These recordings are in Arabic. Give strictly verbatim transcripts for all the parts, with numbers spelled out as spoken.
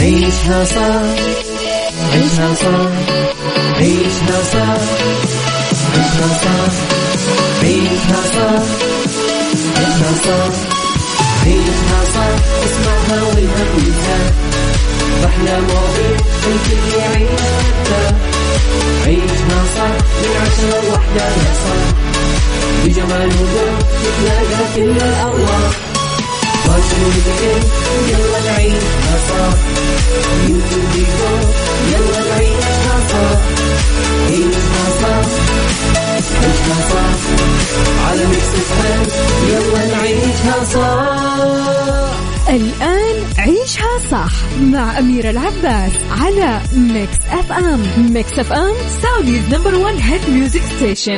عيشها صح عيشها صح عيشها صح عيشها صح عيشها صح عيشها صح عيشها صح اسمعها والهم ينزاح أحلى مواضيع الكل يعيش مرتاح عيشها صح من عشرة لوحدة يا صاح بجمال وذوق تتلاقى كل الأرواح فاشل وذكر يلا نعيشها صح يوتيوب فيديو يلا نعيشها صح عيشها صح عيشها صح على ميكس اف ام يلا نعيشها صح. الآن عيشها صح مع أميرة العباس على ميكس اف ام. ميكس اف ام سعوديز نمبر ون هيت ميوزك ستيشن.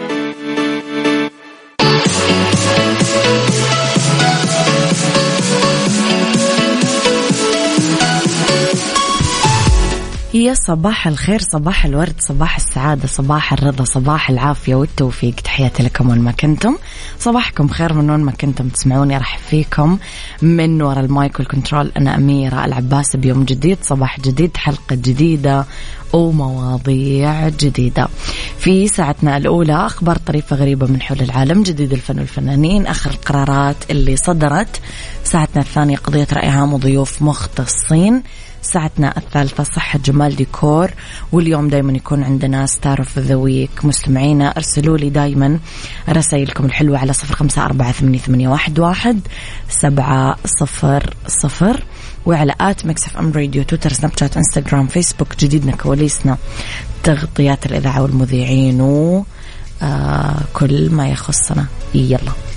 يا صباح الخير، صباح الورد، صباح السعادة، صباح الرضا، صباح العافية والتوفيق. تحياتي لكم وين ما كنتم، صباحكم خير من وين ما كنتم تسمعوني. رح فيكم من وراء المايك والكنترول أنا أميرة العباس بيوم جديد، صباح جديد، حلقة جديدة ومواضيع جديدة. في ساعتنا الأولى أخبار طريفة غريبة من حول العالم، جديد الفن والفنانين، آخر القرارات اللي صدرت. ساعتنا الثانية قضية رأي عام وضيوف مختصين. ساعتنا الثالثة صحة جمال ديكور، واليوم دايما يكون عندنا ستار اوف ذا ويك. مستمعينا ارسلوا لي دايما رسائلكم الحلوة على صفر خمسة أربعة ثمانية ثمانية واحد واحد سبعة صفر صفر، وعلى آت ميكس اف ام راديو، تويتر، سناب شات، انستغرام، فيسبوك. جديدنا، كواليسنا، تغطيات الإذاعة والمذيعين و آه كل ما يخصنا. يلا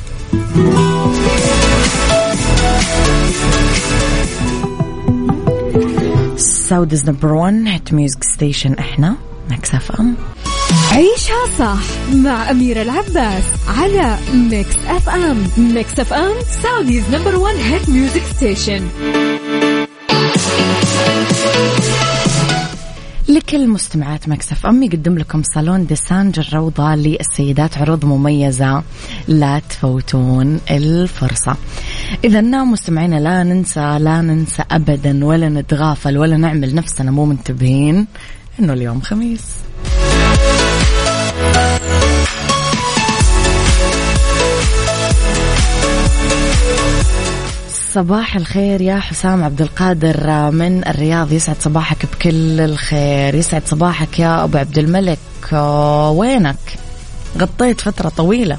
سعوديز نمبر ون هيت ميوزك ستيشن، احنا ميكس اف ام. عيشها صح مع أميرة العباس على ميكس اف ام. ميكس اف ام سعوديز نمبر ون هيت ميوزك ستيشن. لكل مستمعات ميكس اف ام يقدم لكم صالون ديسانج الروضة للسيدات عروض مميزة، لا تفوتون الفرصة. إذا مستمعينا لا ننسى لا ننسى أبدا ولا نتغافل ولا نعمل نفسنا مو منتبهين إنه اليوم خميس. صباح الخير يا حسام عبد القادر من الرياض، يسعد صباحك بكل الخير. يسعد صباحك يا أبو عبد الملك، وينك؟ غطيت فترة طويلة.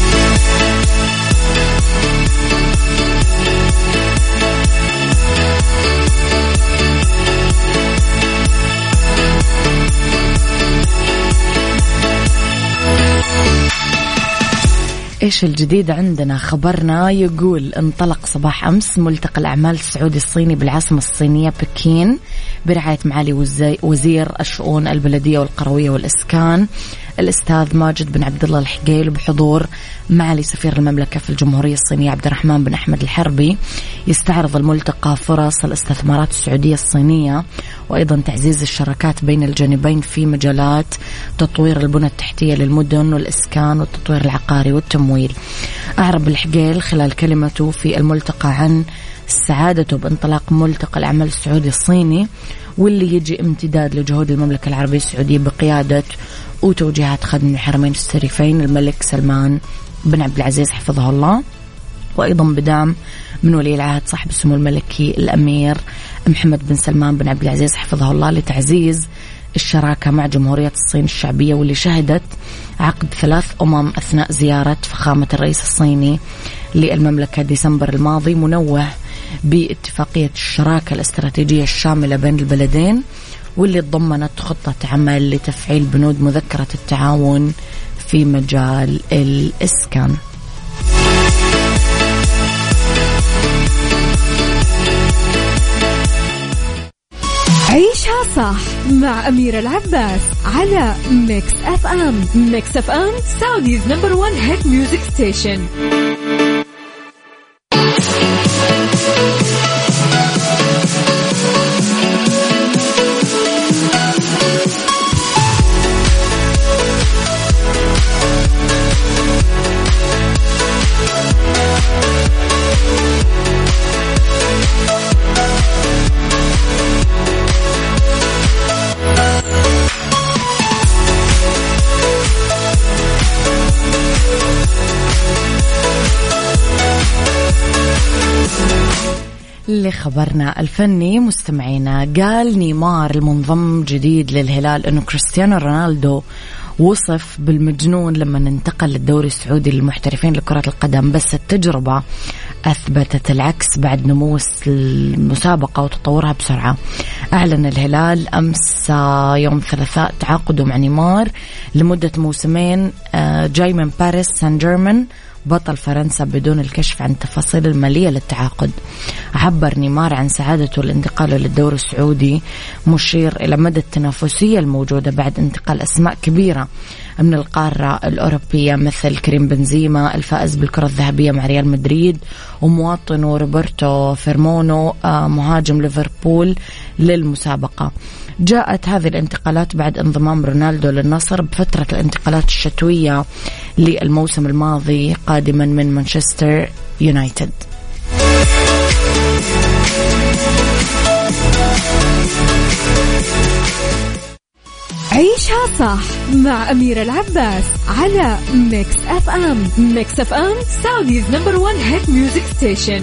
إيش الجديد عندنا؟ خبرنا يقول انطلق صباح أمس ملتقى الأعمال السعودي الصيني بالعاصمة الصينية بكين برعاية معالي وزير الشؤون البلدية والقروية والإسكان الأستاذ ماجد بن عبد الله الحقيل، وبحضور معالي سفير المملكة في الجمهورية الصينية عبد الرحمن بن أحمد الحربي. يستعرض الملتقى فرص الاستثمارات السعودية الصينية، وأيضا تعزيز الشراكات بين الجانبين في مجالات تطوير البنى التحتية للمدن والإسكان والتطوير العقاري والتمويل. أعرب الحقيل خلال كلمته في الملتقى عن سعادته بانطلاق ملتقى الأعمال السعودي الصيني، واللي يجي امتداد لجهود المملكة العربية السعودية بقيادة وتوجيهات خادم الحرمين الشريفين الملك سلمان بن عبد العزيز حفظه الله، وأيضا بدعم من ولي العهد صاحب السمو الملكي الأمير محمد بن سلمان بن عبد العزيز حفظه الله لتعزيز الشراكة مع جمهورية الصين الشعبية، واللي شهدت عقد ثلاث أمم أثناء زيارة فخامة الرئيس الصيني للمملكة ديسمبر الماضي، منوه باتفاقية الشراكة الاستراتيجية الشاملة بين البلدين، واللي ضمنت خطة عمل لتفعيل بنود مذكرة التعاون في مجال الإسكان. عيشها صح مع أميرة العباس على ميكس اف ام. ميكس اف ام سعوديز نمبر ون هيت ميوزك ستيشن. لخبرنا الفني مستمعينا، قال نيمار المنضم جديد للهلال أنه كريستيانو رونالدو وصف بالمجنون لما انتقل للدوري السعودي للمحترفين لكرة القدم، بس التجربة أثبتت العكس بعد نمو المسابقة وتطورها بسرعة. أعلن الهلال أمس يوم الثلاثاء تعاقده مع نيمار لمدة موسمين جاي من باريس سان جيرمان بطل فرنسا بدون الكشف عن تفاصيل المالية للتعاقد. عبر نيمار عن سعادته لانتقاله للدوري السعودي، مشير إلى مدى التنافسية الموجودة بعد انتقال أسماء كبيرة من القارة الأوروبية مثل كريم بنزيما الفائز بالكرة الذهبية مع ريال مدريد، ومواطنه روبرتو فيرمونو مهاجم ليفربول للمسابقة. جاءت هذه الانتقالات بعد انضمام رونالدو للنصر بفترة الانتقالات الشتوية للموسم الماضي قادما من مانشستر يونايتد. عيشها صح مع أميرة العباس على ميكس أف أم. ميكس أف أم سعوديز نمبر ون هيت ميوزك ستيشن.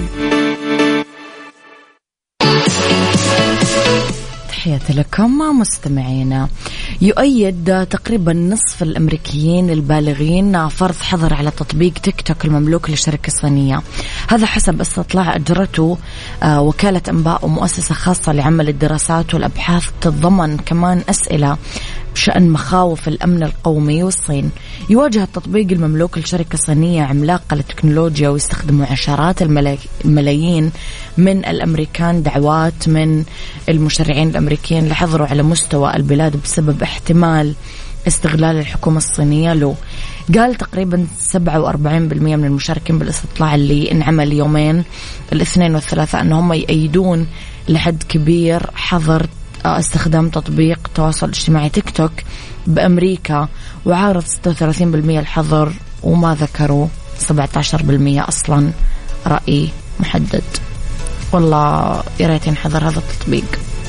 تحياتي لكم مستمعينا. يؤيد تقريبا نصف الأمريكيين البالغين فرض حظر على تطبيق تيك توك المملوك لشركة صينية، هذا حسب استطلاع أجرته وكالة أنباء ومؤسسة خاصة لعمل الدراسات والأبحاث تتضمن كمان أسئلة بشأن مخاوف الأمن القومي. والصين يواجه التطبيق المملوك لشركة صينية عملاقة للتكنولوجيا ويستخدم عشرات الملايين من الأمريكان دعوات من المشرعين الأمريكيين لحظره على مستوى البلاد بسبب احتمال استغلال الحكومة الصينية له. قال تقريبا سبعة وأربعين بالمئة من المشاركين بالاستطلاع اللي انعمل يومين الاثنين والثلاثاء أنهم يأيدون لحد كبير حظر استخدام تطبيق التواصل الاجتماعي تيك توك بأمريكا، وعارض ستة وثلاثين بالمئة الحظر، وما ذكروا سبعة عشر بالمئة أصلا رأي محدد. والله يا ريت ينحظر هذا التطبيق.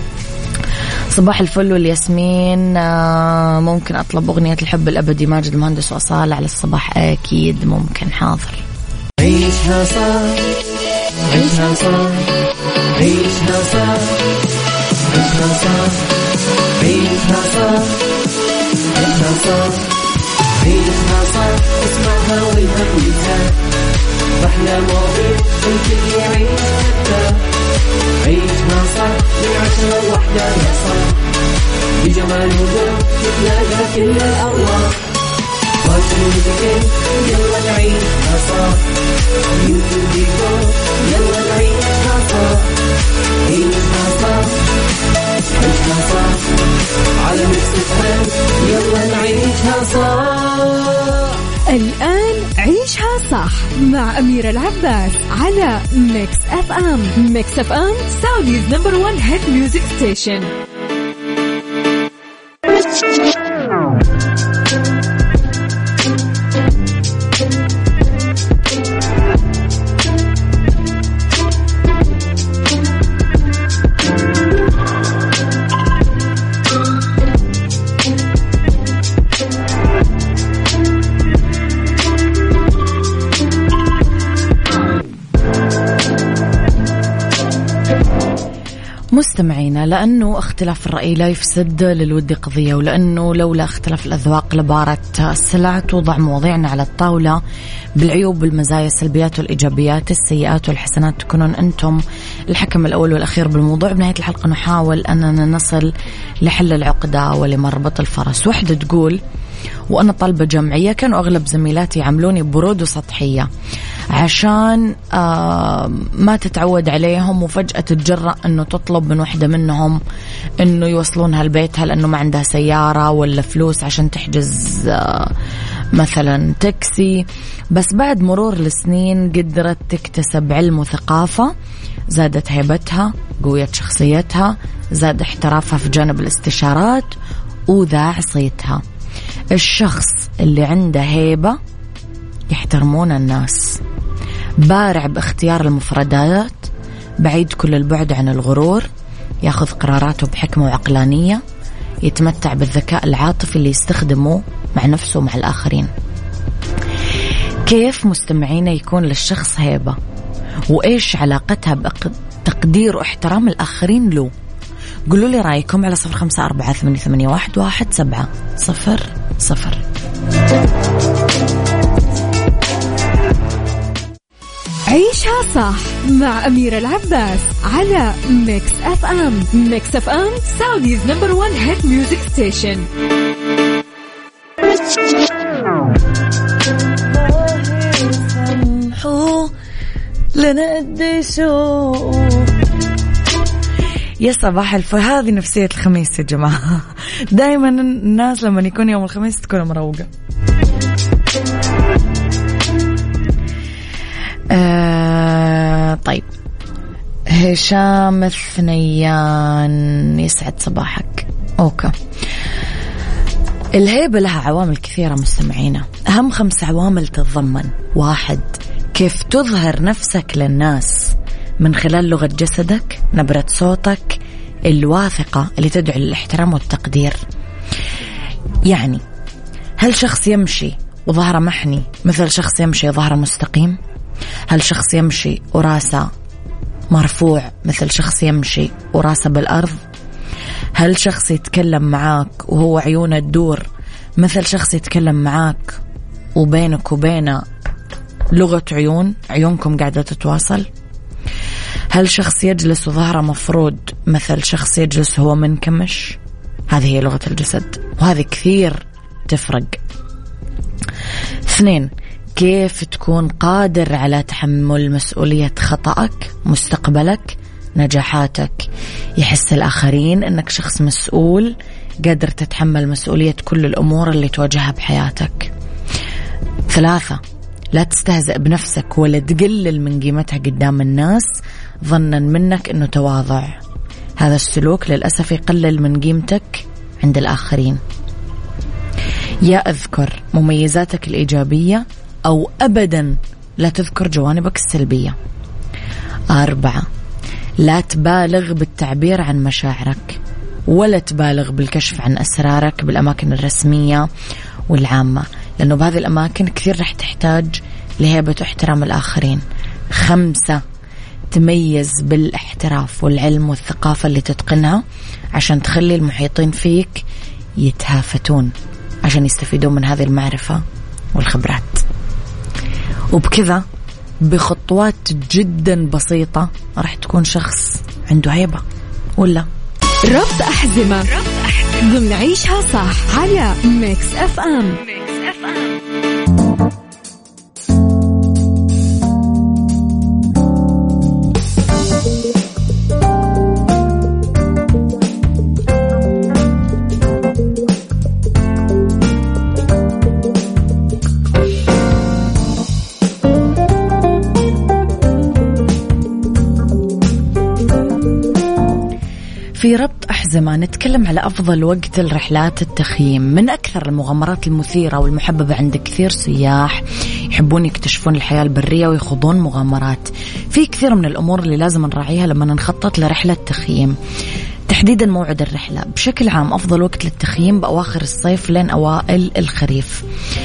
صباح الفل والياسمين، ممكن أطلب أغنية الحب الأبدي ماجد المهندس وأصالة على الصباح؟ أكيد ممكن، حاضر. عيشها صح عيشها صح عيشها صح عيشها صح عيشها صح عيشها صح عيشها صح اسمعها والهم ينزاح، أحلى مواضيع الكل يعيش حتى عيشها صح من عشرة لوحدة يا صاح، بجمال وذوق تتلاقى كل الأرواح، فاشل وذكر يلا نعيشها صح، يوتيوب ديكور يلا نعيشها صح، عيشها صح عيشها صح على ميكس اف ام يلا نعيشها صح. الآن عيشها صح مع أميرة العباس على ميكس أف أم. ميكس أف أم سعوديز نمبر ون هيت ميوزك ستيشن. مستمعينا، لأنه اختلاف الرأي لا يفسد للود قضية، ولأنه لولا اختلاف الأذواق لبارت السلع، توضع مواضيعنا على الطاولة بالعيوب والمزايا، السلبيات والإيجابيات، السيئات والحسنات، تكونون أنتم الحكم الأول والأخير بالموضوع. بنهاية الحلقة نحاول أننا نصل لحل العقدة ولمربط الفرس. وحدة تقول: وأنا طالبة جامعية كانوا أغلب زميلاتي يعاملوني برود وسطحية عشان آه ما تتعود عليهم، وفجأة تتجرأ أنه تطلب من وحدة منهم أنه يوصلونها لبيتها لأنه ما عندها سيارة ولا فلوس عشان تحجز آه مثلا تاكسي. بس بعد مرور السنين قدرت تكتسب علم وثقافة، زادت هيبتها، قويت شخصيتها، زاد احترافها في جانب الاستشارات، وذاع صيتها. الشخص اللي عنده هيبة يحترمون الناس، بارع باختيار المفردات، بعيد كل البعد عن الغرور، ياخذ قراراته بحكمة وعقلانية، يتمتع بالذكاء العاطفي اللي يستخدمه مع نفسه ومع الآخرين. كيف مستمعينا يكون للشخص هيبة؟ وإيش علاقتها تقدير واحترام الآخرين له. قولوا لي رأيكم على صفر خمسة أربعة ثمانية ثمانية واحد واحد سبعة صفر صفر. عيشها صح مع أميرة العباس على ميكس أف أم. ميكس أف أم سعوديز نمبر ون هيت ميوزك ستيشن. لنا قديشو يا صباح الفل. هذه نفسية الخميس يا جماعة. دائما الناس لما يكون يوم الخميس تكون مروقة. آه طيب هشام الثنيان يسعد صباحك. أوكي. الهيبة لها عوامل كثيرة مستمعينا، أهم خمس عوامل تتضمن: واحد، كيف تظهر نفسك للناس من خلال لغة جسدك، نبرة صوتك الواثقة اللي تدعو للاحترام والتقدير. يعني هل شخص يمشي وظهره محني مثل شخص يمشي وظهره مستقيم؟ هل شخص يمشي وراسه مرفوع مثل شخص يمشي وراسه بالأرض؟ هل شخص يتكلم معاك وهو عيونه تدور مثل شخص يتكلم معاك وبينك وبينه لغة عيون، عيونكم قاعدة تتواصل؟ هل شخص يجلس وظهره مفروض مثل شخص يجلس وهو منكمش؟ هذه هي لغة الجسد، وهذه كثير تفرق. اثنين، كيف تكون قادر على تحمل مسؤولية خطأك، مستقبلك، نجاحاتك. يحس الآخرين أنك شخص مسؤول قادر تتحمل مسؤولية كل الأمور اللي تواجهها بحياتك. ثلاثة، لا تستهزئ بنفسك ولا تقلل من قيمتها قدام الناس ظنا منك أنه تواضع. هذا السلوك للأسف يقلل من قيمتك عند الآخرين. يا أذكر مميزاتك الإيجابية أو أبدا لا تذكر جوانبك السلبية. أربعة، لا تبالغ بالتعبير عن مشاعرك ولا تبالغ بالكشف عن أسرارك بالأماكن الرسمية والعامة، لأنه بهذه الأماكن كثير رح تحتاج لهيبة واحترام الآخرين. خمسة، تميز بالاحتراف والعلم والثقافة اللي تتقنها عشان تخلي المحيطين فيك يتهافتون عشان يستفيدون من هذه المعرفة والخبرات. وبكذا بخطوات جدا بسيطة راح تكون شخص عنده هيبة. ولا ربط أحزمة ضمن عيشها صح على ميكس أف أم. في ربط أحزمة نتكلم على أفضل وقت الرحلات التخييم. من أكثر المغامرات المثيرة والمحببة عند كثير سياح يحبون يكتشفون الحياة البرية ويخوضون مغامرات. في كثير من الأمور اللي لازم نراعيها لما نخطط لرحلة تخييم، تحديدا موعد الرحلة. بشكل عام أفضل وقت للتخييم بأواخر الصيف لين أوائل الخريف.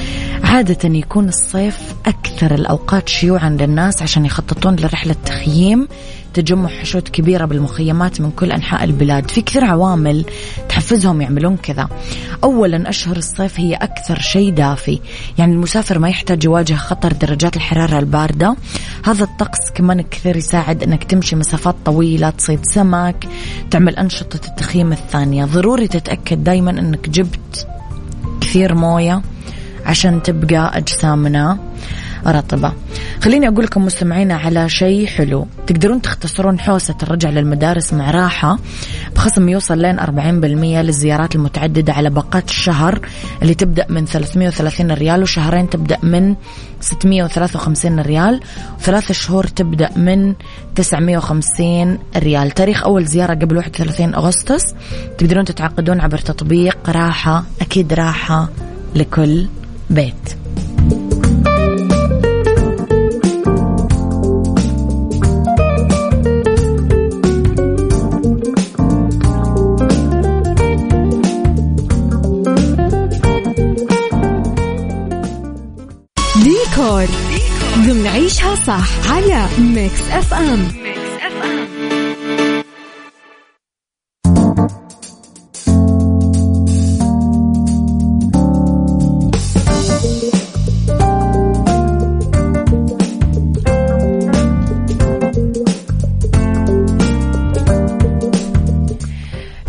عادة يكون الصيف أكثر الأوقات شيوعا للناس عشان يخططون لرحلة تخييم، تجمع حشود كبيرة بالمخيمات من كل أنحاء البلاد. في كثير عوامل تحفزهم يعملون كذا. أولا، أشهر الصيف هي أكثر شيء دافي، يعني المسافر ما يحتاج يواجه خطر درجات الحرارة الباردة. هذا الطقس كمان كثير يساعد أنك تمشي مسافات طويلة، تصيد سمك، تعمل أنشطة التخييم الثانية. ضروري تتأكد دايما أنك جبت كثير موية عشان تبقى أجسامنا رطبة. خليني أقول لكم مستمعينا على شيء حلو، تقدرون تختصرون حوسة الرجع للمدارس مع راحة بخصم يوصل لين أربعين بالمية للزيارات المتعددة على باقات الشهر اللي تبدأ من ثلاثمية وثلاثين ريال، وشهرين تبدأ من ستمية وثلاثة وخمسين ريال، وثلاث شهور تبدأ من تسعمية وخمسين ريال. تاريخ أول زيارة قبل واحد وثلاثين أغسطس. تقدرون تتعاقدون عبر تطبيق راحة، أكيد راحة لكل بيت. ديكور ضمن عيشها صح على ميكس أف أم.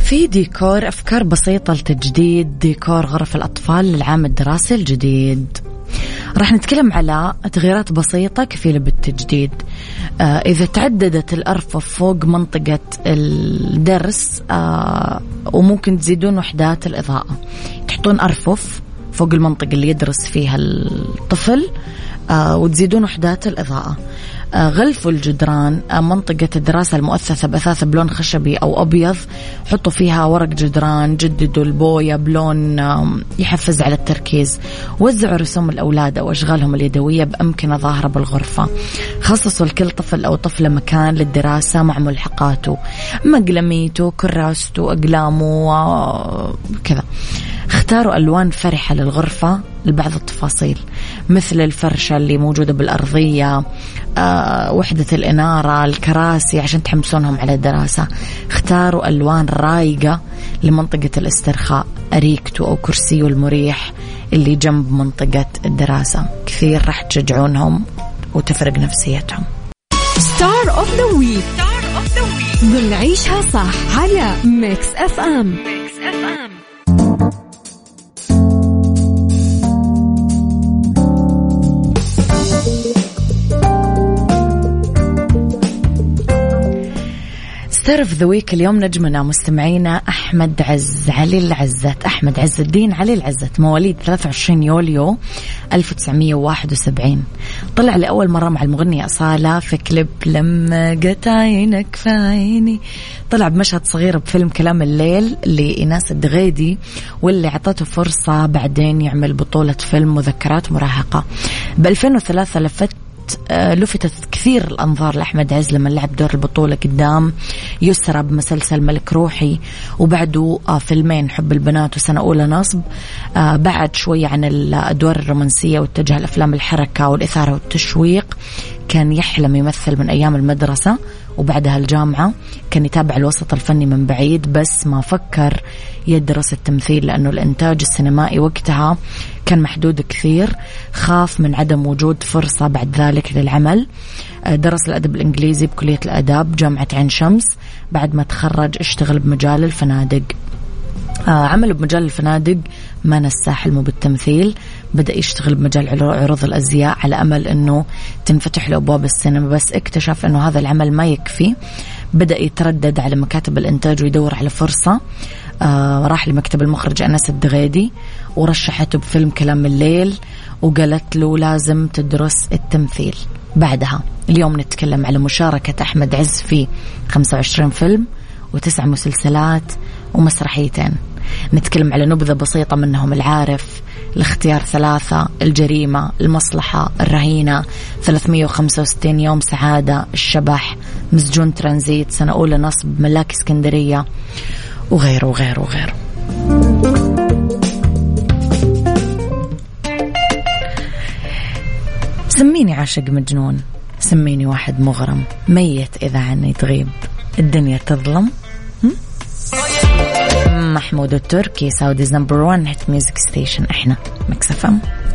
في ديكور أفكار بسيطة لتجديد ديكور غرف الأطفال للعام الدراسي الجديد. راح نتكلم على تغييرات بسيطة كفيلة بالتجديد. آه إذا تعددت الأرفف فوق منطقة الدرس آه وممكن تزيدون وحدات الإضاءة، تحطون أرفف فوق المنطقة اللي يدرس فيها الطفل آه وتزيدون وحدات الإضاءة. آه غلفوا الجدران آه منطقة الدراسة المؤثثة بأثاث بلون خشبي أو أبيض، حطوا فيها ورق جدران، جددوا البوية بلون آه يحفز على التركيز. وزعوا رسوم الأولاد أو أشغالهم اليدوية بأمكنة ظاهرة بالغرفة. خصصوا لكل طفل أو طفلة مكان للدراسة مع ملحقاته، مقلميته، كراسته، أقلامه آه كذا. اختاروا ألوان فرحة للغرفة لبعض التفاصيل، مثل الفرشة اللي موجودة بالأرضية، آه، وحدة الإنارة، الكراسي، عشان تحمسونهم على الدراسة. اختاروا ألوان رايقة لمنطقة الاسترخاء، أريكته أو كرسيه المريح اللي جنب منطقة الدراسة. كثير راح تشجعونهم وتفرق نفسيتهم. ستار اوف ذا ويك ضمن عيشها صح على ميكس اف ام. ستار اوف ذا ويك اليوم نجمنا مستمعينا أحمد عز علي العزت. أحمد عز الدين علي العزت مواليد ثلاثة وعشرين يوليو ألف وتسعمية وواحد وسبعين. طلع لأول مرة مع المغنية أصالة في كليب لما جت عينك في عيني. طلع بمشهد صغير بفيلم كلام الليل لإناس الدغيدي، واللي عطته فرصة بعدين يعمل بطولة فيلم مذكرات مراهقة. بألفين وثلاثة لفت لفتت كثير الأنظار لأحمد عز لما لعب دور البطولة قدام يسرى بمسلسل ملك روحي، وبعده فيلمين حب البنات وسنة أولى نصب. بعد شوية عن الأدوار الرومانسية واتجه لأفلام الحركة والإثارة والتشويق. كان يحلم يمثل من أيام المدرسة، وبعدها الجامعة كان يتابع الوسط الفني من بعيد، بس ما فكر يدرس التمثيل لأنه الإنتاج السينمائي وقتها كان محدود كثير. خاف من عدم وجود فرصة بعد ذلك للعمل. درس الأدب الإنجليزي بكلية الآداب جامعة عين شمس. بعد ما تخرج اشتغل بمجال الفنادق. عمل بمجال الفنادق ما نسى حلمه بالتمثيل. بدأ يشتغل بمجال عروض الأزياء على أمل أنه تنفتح له أبواب السينما، بس اكتشف أنه هذا العمل ما يكفي. بدأ يتردد على مكاتب الإنتاج ويدور على فرصة. آه راح لمكتب المخرج أنس الدغيدي ورشحته بفيلم كلام الليل، وقالت له لازم تدرس التمثيل. بعدها اليوم نتكلم على مشاركة أحمد عز في خمسة وعشرين فيلم وتسع مسلسلات ومسرحيتين. نتكلم على نبذة بسيطة منهم: العارف، الاختيار ثلاثة، الجريمة، المصلحة، الرهينة، ثلاثمية وخمسة وستين يوم سعادة، الشبح، مسجون ترانزيت، سنة أولى نصب، ملاك اسكندرية، وغيره وغيره وغيره. سميني عاشق مجنون، سميني واحد مغرم، ميت إذا عني تغيب، الدنيا تظلم. محمود التركي، سعوديز نمبر وان هيت ميوزك ستيشن. احنا ميكس اف ام.